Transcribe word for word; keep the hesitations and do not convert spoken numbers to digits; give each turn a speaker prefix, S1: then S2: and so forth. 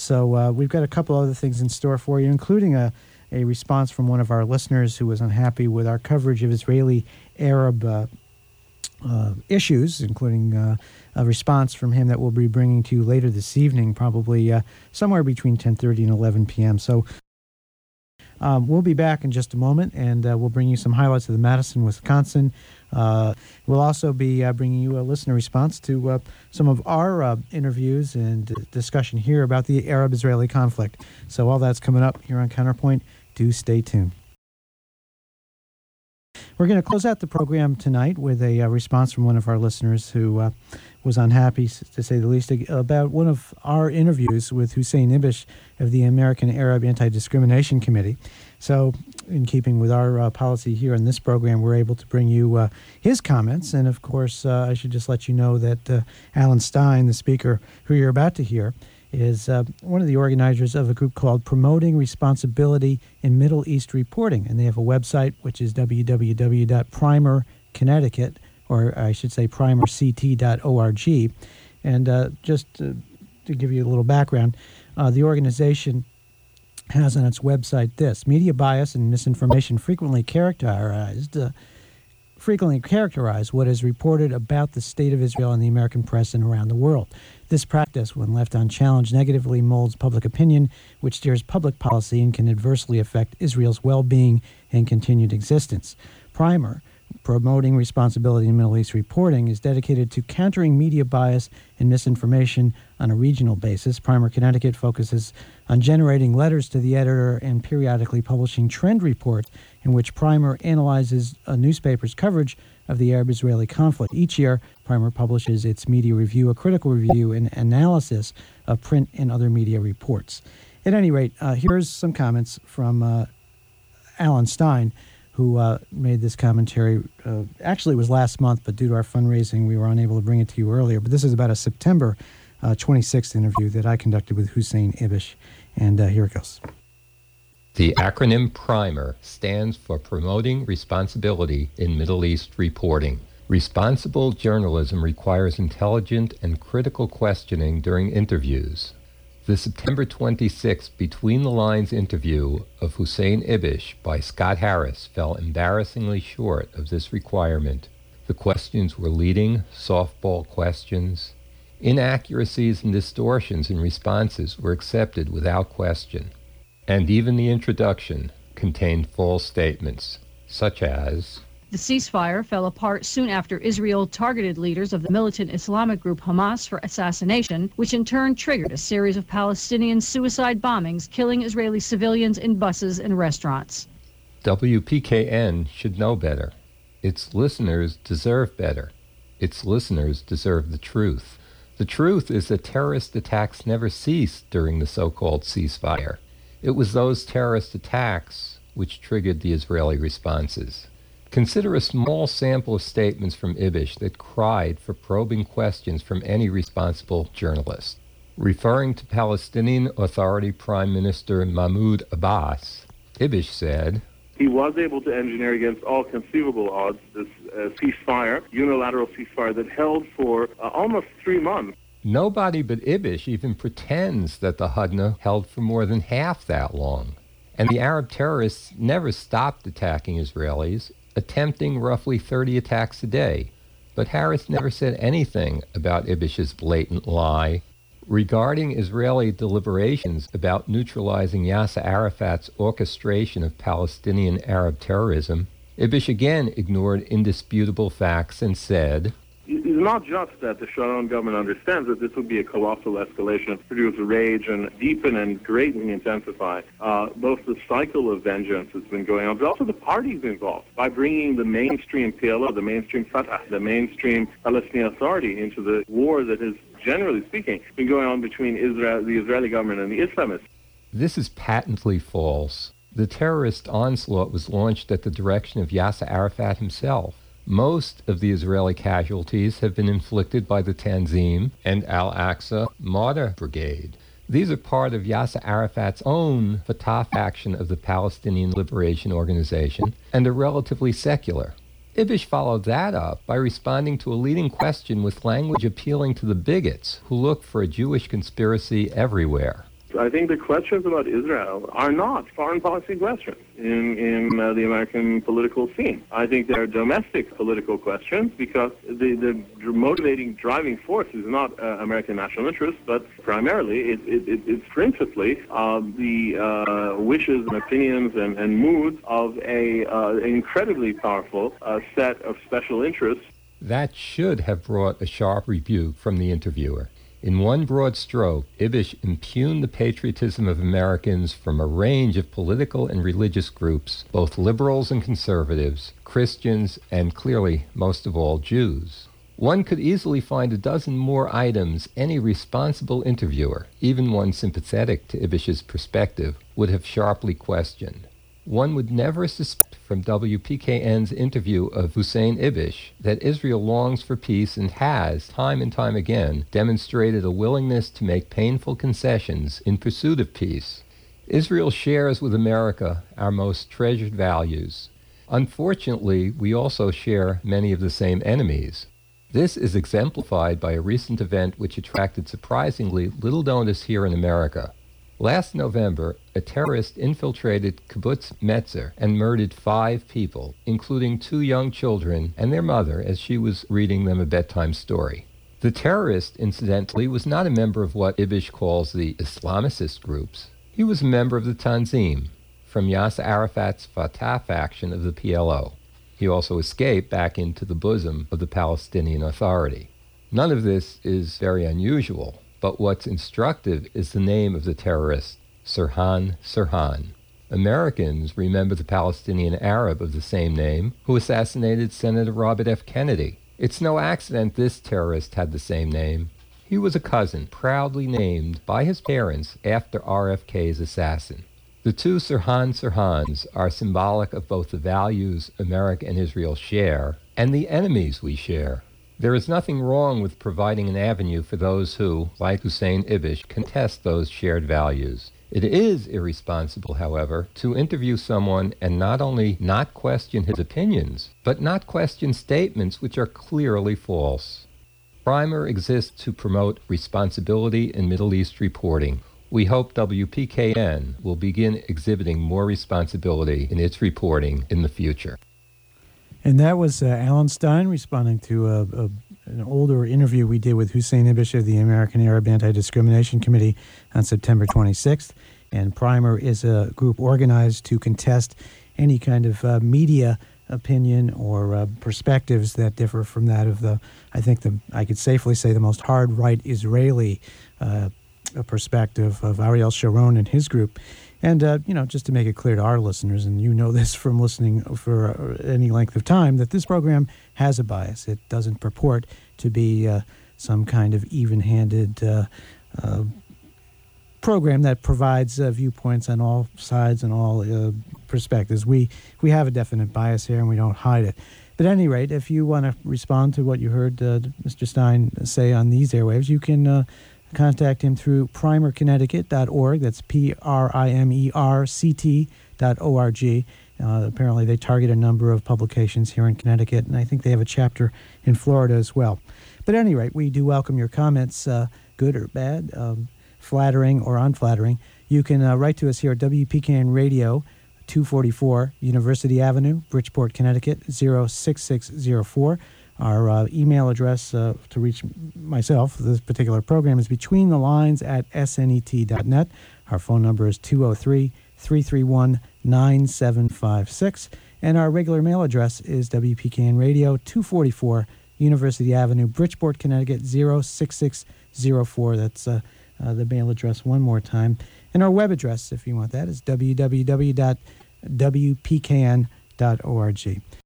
S1: So uh, we've got a couple other things in store for you, including a, a response from one of our listeners who was unhappy with our coverage of Israeli-Arab uh, uh, issues, including uh, a response from him that we'll be bringing to you later this evening, probably uh, somewhere between ten thirty and eleven p.m. So um, we'll be back in just a moment, and uh, we'll bring you some highlights of the Madison, Wisconsin. Uh, we'll also be uh, bringing you a listener response to uh, some of our uh, interviews and uh, discussion here about the Arab-Israeli conflict. So all that's coming up here on Counterpoint. Do stay tuned. We're going to close out the program tonight with a uh, response from one of our listeners who uh, was unhappy, to say the least, about one of our interviews with Hussein Ibish of the American Arab Anti-Discrimination Committee. So, in keeping with our uh, policy here in this program, we're able to bring you uh, his comments. And, of course, uh, I should just let you know that uh, Alan Stein, the speaker who you're about to hear, is uh, one of the organizers of a group called Promoting Responsibility in Middle East Reporting. And they have a website, which is w w w dot primer connecticut, or I should say primer c t dot org. And uh, just to, to give you a little background, uh, the organization has on its website this: media bias and misinformation frequently characterized uh, frequently characterize what is reported about the state of Israel in the American press and around the world. This practice, when left unchallenged, negatively molds public opinion, which steers public policy and can adversely affect Israel's well-being and continued existence. Primer, Promoting Responsibility in Middle East Reporting, is dedicated to countering media bias and misinformation on a regional basis. Primer Connecticut focuses on generating letters to the editor and periodically publishing trend reports in which Primer analyzes a newspaper's coverage of the Arab-Israeli conflict. Each year, Primer publishes its media review, a critical review and analysis of print and other media reports. At any rate, uh, here's some comments from uh, Alan Stein, who uh, made this commentary. Uh, actually, it was last month, but due to our fundraising, we were unable to bring it to you earlier. But this is about a September uh, twenty-sixth interview that I conducted with Hussein Ibish. And uh, here it goes.
S2: The acronym PRIMER stands for Promoting Responsibility in Middle East Reporting. Responsible journalism requires intelligent and critical questioning during interviews. The September twenty-sixth Between the Lines interview of Hussein Ibish by Scott Harris fell embarrassingly short of this requirement. The questions were leading, softball questions. Inaccuracies and distortions in responses were accepted without question. And even the introduction contained false statements, such as,
S3: "The ceasefire fell apart soon after Israel targeted leaders of the militant Islamic group Hamas for assassination, which in turn triggered a series of Palestinian suicide bombings, killing Israeli civilians in buses and restaurants."
S2: W P K N should know better. Its listeners deserve better. Its listeners deserve the truth. The truth is that terrorist attacks never ceased during the so-called ceasefire. It was those terrorist attacks which triggered the Israeli responses. Consider a small sample of statements from Ibish that cried for probing questions from any responsible journalist. Referring to Palestinian Authority Prime Minister Mahmoud Abbas, Ibish said,
S4: "He was able to engineer against all conceivable odds this uh, ceasefire, unilateral ceasefire that held for uh, almost three months.
S2: Nobody but Ibish even pretends that the Hudna held for more than half that long. And the Arab terrorists never stopped attacking Israelis, attempting roughly thirty attacks a day. But Harris never said anything about Ibish's blatant lie. Regarding Israeli deliberations about neutralizing Yasser Arafat's orchestration of Palestinian Arab terrorism, Ibish again ignored indisputable facts and said,
S4: "It's not just that the Sharon government understands that this would be a colossal escalation, produce rage and deepen and greatly intensify uh, both the cycle of vengeance that's been going on, but also the parties involved by bringing the mainstream P L O, the mainstream Fatah, the mainstream Palestinian Authority into the war that has, generally speaking, been going on between Israel, the Israeli government and the Islamists."
S2: This is patently false. The terrorist onslaught was launched at the direction of Yasser Arafat himself. Most of the Israeli casualties have been inflicted by the Tanzim and Al-Aqsa Martyr Brigade. These are part of Yasser Arafat's own Fatah faction of the Palestinian Liberation Organization and are relatively secular. Ibish followed that up by responding to a leading question with language appealing to the bigots who look for a Jewish conspiracy everywhere.
S4: I think the questions about Israel are not foreign policy questions in, in uh, the American political scene. I think they're domestic political questions because the, the motivating driving force is not uh, American national interest, but primarily it, it, it, it's principally uh, the uh, wishes and opinions and, and moods of a uh, incredibly powerful uh, set of special interests.
S2: That should have brought a sharp rebuke from the interviewer. In one broad stroke, Ibish impugned the patriotism of Americans from a range of political and religious groups, both liberals and conservatives, Christians, and clearly, most of all, Jews. One could easily find a dozen more items any responsible interviewer, even one sympathetic to Ibish's perspective, would have sharply questioned. One would never suspect from W P K N's interview of Hussein Ibish that Israel longs for peace and has, time and time again, demonstrated a willingness to make painful concessions in pursuit of peace. Israel shares with America our most treasured values. Unfortunately, we also share many of the same enemies. This is exemplified by a recent event which attracted surprisingly little notice here in America. Last November, a terrorist infiltrated Kibbutz Metzer and murdered five people, including two young children and their mother as she was reading them a bedtime story. The terrorist, incidentally, was not a member of what Ibish calls the Islamicist groups. He was a member of the Tanzim, from Yasser Arafat's Fatah faction of the P L O. He also escaped back into the bosom of the Palestinian Authority. None of this is very unusual. But what's instructive is the name of the terrorist, Sirhan Sirhan. Americans remember the Palestinian Arab of the same name who assassinated Senator Robert F. Kennedy. It's no accident this terrorist had the same name. He was a cousin proudly named by his parents after R F K's assassin. The two Sirhan Sirhans are symbolic of both the values America and Israel share and the enemies we share. There is nothing wrong with providing an avenue for those who, like Hussein Ibish, contest those shared values. It is irresponsible, however, to interview someone and not only not question his opinions, but not question statements which are clearly false. Primer exists to promote responsibility in Middle East reporting. We hope W P K N will begin exhibiting more responsibility in its reporting in the future.
S1: And that was uh, Alan Stein responding to a, a, an older interview we did with Hussein Ibish of the American Arab Anti-Discrimination Committee on September twenty-sixth. And Primer is a group organized to contest any kind of uh, media opinion or uh, perspectives that differ from that of the, I think the I could safely say, the most hard-right Israeli uh, perspective of Ariel Sharon and his group. And, uh, you know, just to make it clear to our listeners, and you know this from listening for any length of time, that this program has a bias. It doesn't purport to be uh, some kind of even-handed uh, uh, program that provides uh, viewpoints on all sides and all uh, perspectives. We, we have a definite bias here, and we don't hide it. But at any rate, if you want to respond to what you heard uh, Mister Stein say on these airwaves, you can Uh, contact him through primer connecticut dot org. That's P R I M E R C T dot O R G. Uh, apparently they target a number of publications here in Connecticut, and I think they have a chapter in Florida as well. But at any rate, we do welcome your comments, uh, good or bad, um, flattering or unflattering. You can uh, write to us here at W P K N Radio, two forty-four University Avenue, Bridgeport, Connecticut, zero six six zero four. Our uh, email address uh, to reach myself for this particular program is between the lines at S N E T dot net. Our phone number is two oh three, three three one, nine seven five six. And our regular mail address is W P K N Radio, two forty-four University Avenue, Bridgeport, Connecticut, zero six six zero four. That's uh, uh, the mail address one more time. And our web address, if you want that, is w w w dot w p k n dot org.